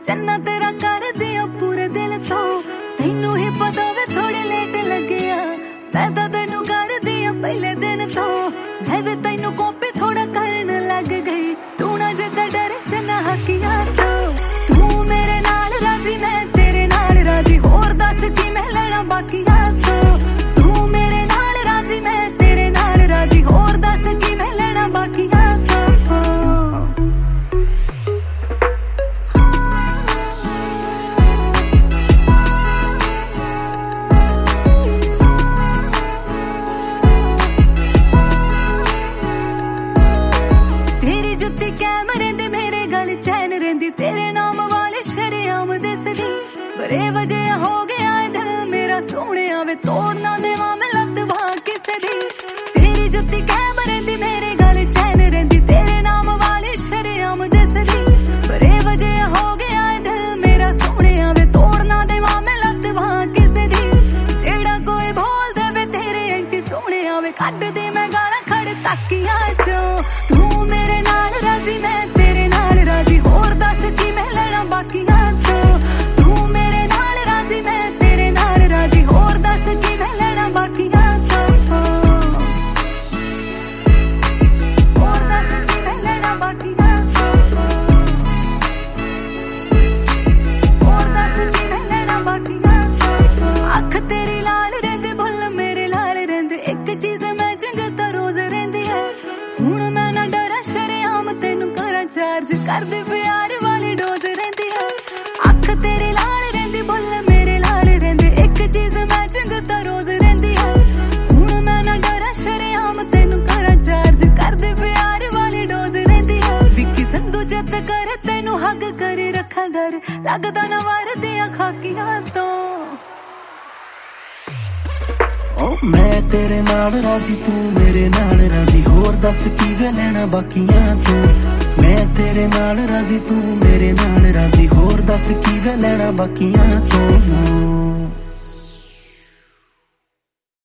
चन्ना तेरा कर दिया पूरे दिल तो तेनू ही पता वे थोड़े लेट लगे मैं तो तेनू कर दिया पहले दिन तो मैं भी तेनू कॉपी थोड़ा करने लग गई तू ना जिदा डरे चना हकिया तो तू मेरे नाल राजी मैं तेरे नाल राजी होर दस की मैं लड़ा बाकी तो तू मेरे नाल राजी मैं तेरे नाल राजी होर दस की मैं लड़ा बाकी जुत्ती कैमरे दे मेरे गल चैन रेंदी तेरे नाम वाले शरेआम दिसदी बरे वजह हो गया दिल मेरा सोने वे तोड़ना देवा मैं लत बाह किसे दी तेरी जुत्ती कैमरे दी मेरे गल चैन रेंदी तेरे नाम वाले शरेआम दिसदी बरे वजह हो गया दिल मेरा सोने वे तोड़ना देवा मैं लत बाह किसे दी जेड़ा कोई बोल देवे तेरे एंटी सोने वे कट दे मैं गाला खड़ तकिया चो तू मेरे नाल राजी मैं तेरे नाल राजी होर दस की मैं लड़ा बाकी तो तू मेरे नाल राजी मैं तेरे नाल राजी होर दस की मैं लड़ा बाकी तो होर दस की मैं लड़ा बाकी होर दस की मैं लड़ा बाकी अख तेरी लाल रहंदे बुल मेरे लाल रहंदे एक चीज मैं जंगता रोज रहंदी है हुण मैं ना डरा शरेआम तेनू करा चार्ज कर दे प्यार वाली डोज रहंदी है अख तेरी लाल रहंदी बुल मेरे लाल रहंदे एक चीज मैं जंगता रोज रहंदी है हुण मैं ना डरा शरेआम तेनू करा चार्ज कर दे प्यार वाली डोज रहंदी है विक्की संधू जत कर तेनू हग करे रखा डर लगदा ना वार दिया खाकियां तो मैं तेरे नाल राजी तू मेरे नाल राजी होर दस की वे लेना बाकियां तू मैं तेरे नाल राजी तू मेरे नाल राजी होर दस की वे लेना बाकियां तू